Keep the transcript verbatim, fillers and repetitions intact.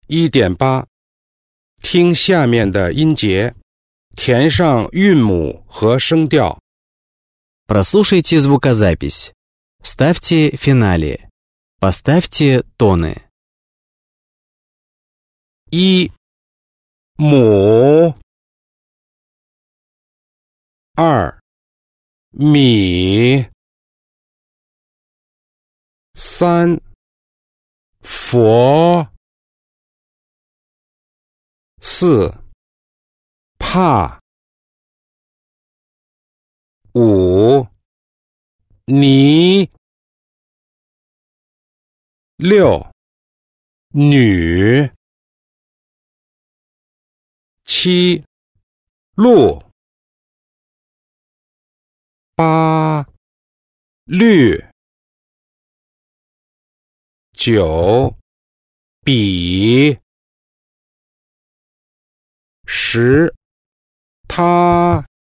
一点八，听下面的音节，填上韵母和声调。 Прослушайте звукозапись. Ставьте финале. Поставьте тоны. 一，母。二，米。三，佛。四，怕。五，你。六，女。七，鹿。八，绿。九，笔。十，他。